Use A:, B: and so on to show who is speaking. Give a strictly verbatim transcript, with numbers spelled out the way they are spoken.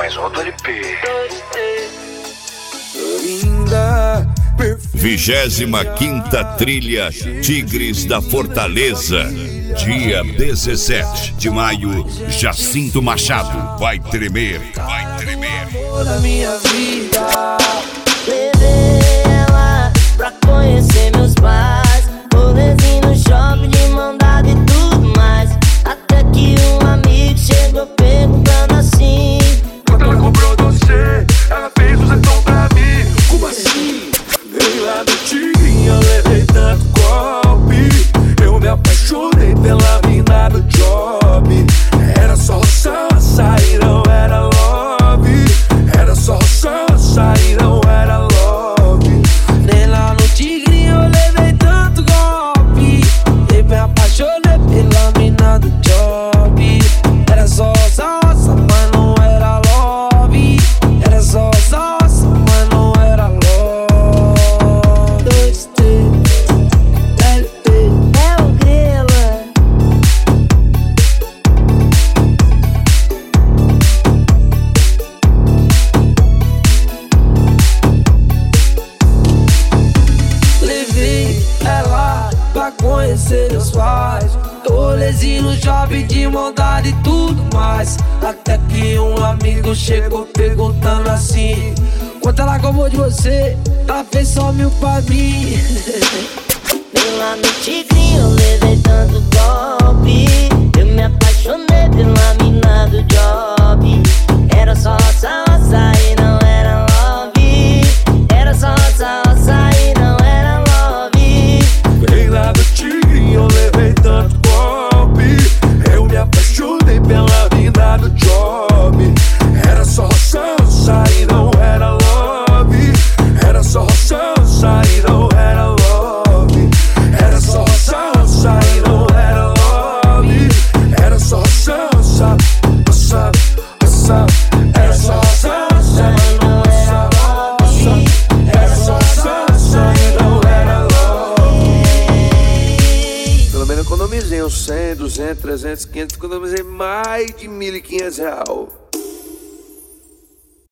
A: mais um do L P.
B: Vigésima quinta Trilha Tigres da Fortaleza. Dia dezessete de maio, Jacinto Machado. Vai tremer, vai tremer.
C: Da minha vida,
D: levei ela pra conhecer meus pais. Rolezinho no shopping de mão dada e tudo mais. Até que um amigo chegou perguntando assim:
C: quanto ela comprou doce? Ela fez o sertão pra mim. Como assim? Veio lá do Tigrinho, eu levei tanto golpe. Eu me apaixonei pela mina do job. Era só roça, açaí, não era love. Era só roça, açaí, não era love. Nem lá no Tigrinho eu levei tanto golpe. Eu me apaixonei pela mina do job. Era só roça, roça, mas não era love. Era só roça, roça, mas não era love. Dois, três, L P.
D: é o Grela.
C: Levei ela pra conhecer meus pais. Rolezinho no shopping de mão dada e tudo mais. Até que um amigo chegou perguntando assim: quanto ela comprou de você? Ela fez só mil pra mim.
D: Nem lá no Tigrinho eu levei tanto golpe. Eu me apaixonei pela mina do job. Era só roça, roça e não era love. Era só roça, roça e não era love.
C: Veio lá do Tigrinho, eu levei tanto golpe. Eu me apaixonei pela mina do job. Era só roça, roça e não era love. Era só roça, roça e não era love. Era só roça, roça e não era love. Era só roça, roça, roça, roça. Era só roça, roça e não era love. Era só roça, roça e não era love. Pelo menos economizei uns cem, duzentos, trezentos, quinhentos. Economizei mais de mil e quinhentos real.